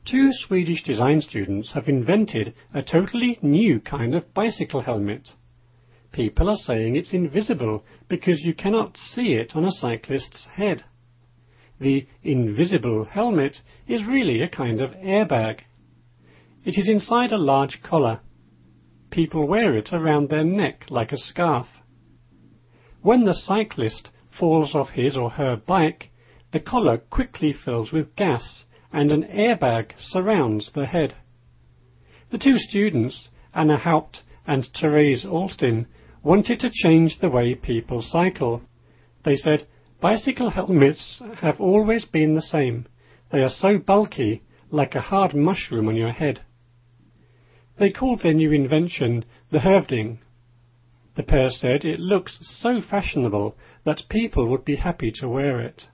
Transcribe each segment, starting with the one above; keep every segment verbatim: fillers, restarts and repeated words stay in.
Two Swedish design students have invented a totally new kind of bicycle helmet. People are saying it's invisible because you cannot see it on a cyclist's head. The invisible helmet is really a kind of airbag. It is inside a large collar. People wear it around their neck like a scarf. When the cyclist falls off his or her bike, the collar quickly fills with gas and an airbag surrounds the head. The two students, Anna Haupt and Therese Alstin, wanted to change the way people cycle. They said, "Bicycle helmets have always been the same. They are so bulky, like a hard mushroom on your head." They called their new invention the Hövding. The pair said it looks so fashionable that people would be happy to wear it.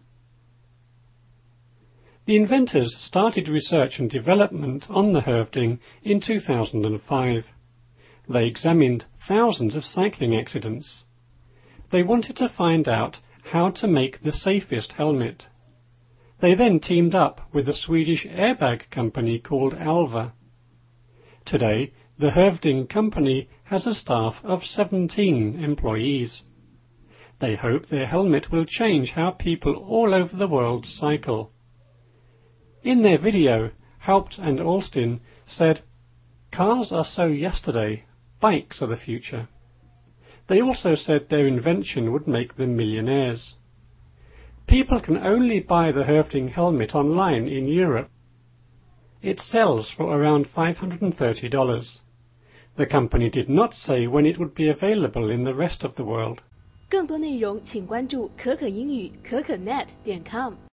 The inventors started research and development on the Hövding in two thousand five. They examined thousands of cycling accidents. They wanted to find out how to make the safest helmet. They then teamed up with a Swedish airbag company called Alva. Today, the Hövding company has a staff of seventeen employees. They hope their helmet will change how people all over the world cycle. In their video, Haupt and Alstin said, "Cars are so yesterday, bikes are the future." They also said their invention would make them millionaires. People can only buy the Hövding helmet online in Europe. It sells for around five hundred thirty dollars. The company did not say when it would be available in the rest of the world. 更多内容请关注可可英语可可 net 点 com。